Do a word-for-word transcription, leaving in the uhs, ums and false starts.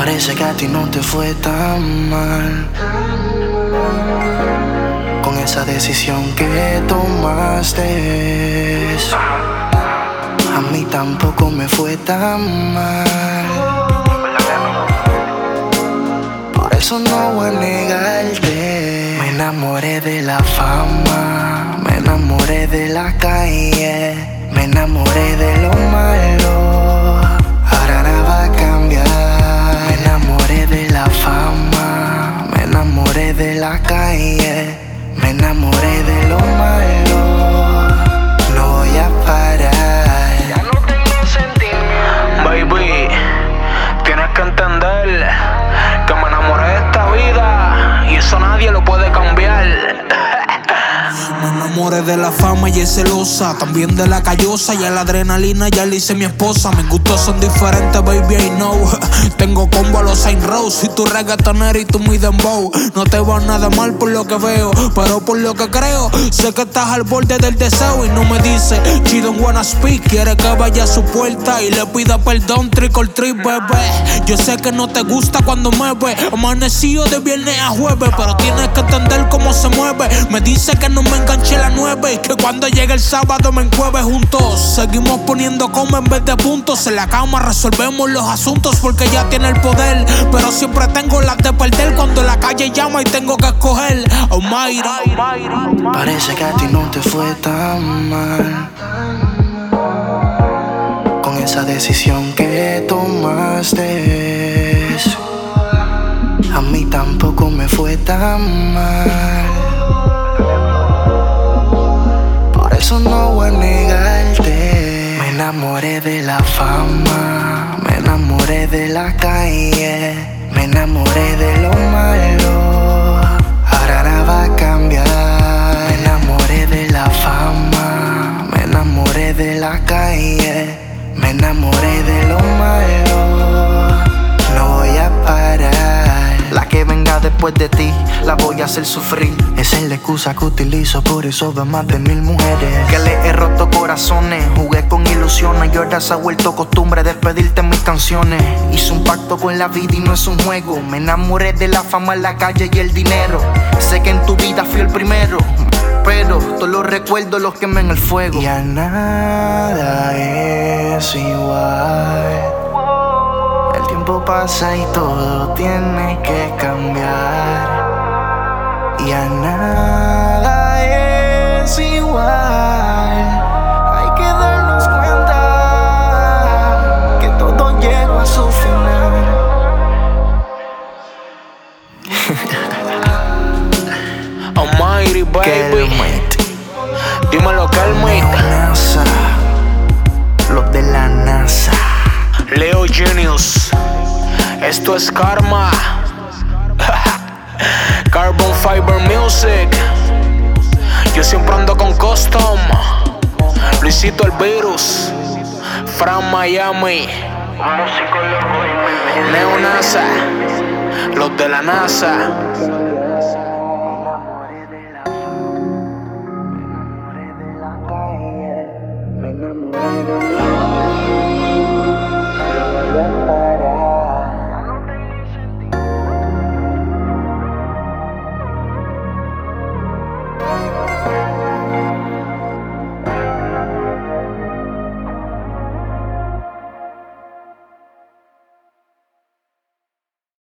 Parece que a ti no te fue tan mal con esa decisión que tomaste. A mí tampoco me fue tan mal, por eso no voy a negarte. Me enamoré de la fama, me enamoré de la calle, me enamoré de lo malo, ahora nada va a cambiar. Me enamoré de la fama, me enamoré de la calle, me enamoré de lo malo, no voy a parar. Ya no tengo sentimiento. Baby, tienes que entender que me enamoré de esta vida y eso nadie lo puede cambiar. Me enamoré de la fama y es celosa, también de la callosa y a la adrenalina ya le hice mi esposa. Mis gustos son diferentes, baby, I know. Tengo combo a los Saint Rose y tu reggaetonero y tú muy dembow. No te va nada mal por lo que veo, pero por lo que creo, sé que estás al borde del deseo y no me dice she don't wanna speak. Quiere que vaya a su puerta y le pida perdón, trick or treat, bebé. Yo sé que no te gusta cuando me ve amanecido de viernes a jueves, pero tienes que entender cómo se mueve. Me dice que no me enganché la nueve y que cuando llegue el sábado me encueve juntos. Seguimos poniendo coma en vez de puntos. En la cama resolvemos los asuntos porque ya tiene el poder, pero siempre tengo las de perder cuando la calle llama y tengo que escoger. Almighty. Parece que a ti no te fue tan mal con esa decisión que tomaste. A mí tampoco me fue tan mal, por eso no voy a negarte. Me enamoré de la fama, me enamoré de la calle, me enamoré de lo malo, ahora nada va a cambiar. Me enamoré de la fama, me enamoré de la calle, me enamoré de lo malo, no voy a parar. La que venga después de ti, la voy a hacer sufrir. Esa es la excusa que utilizo, por eso veo más de mil mujeres. Que le he roto corazones, jugué con ilusiones y ahora se ha vuelto costumbre despedirte en mis canciones. Hice un pacto con la vida y no es un juego. Me enamoré de la fama, en la calle y el dinero. Sé que en tu vida fui el primero, pero todos los recuerdos los quemé en el fuego. Ya nada es igual, el tiempo pasa y todo tiene que cambiar. Ya nada es igual, hay que darnos cuenta que todo llegó a su final. Almighty, baby. Dímelo, Kelmit. NASA, los de la NASA. Leo Genius. Esto es Karma. Carbon Fiber Music. Yo siempre ando con Custom. Luisito el Virus. Fran Miami. Neo NASA. Los de la NASA.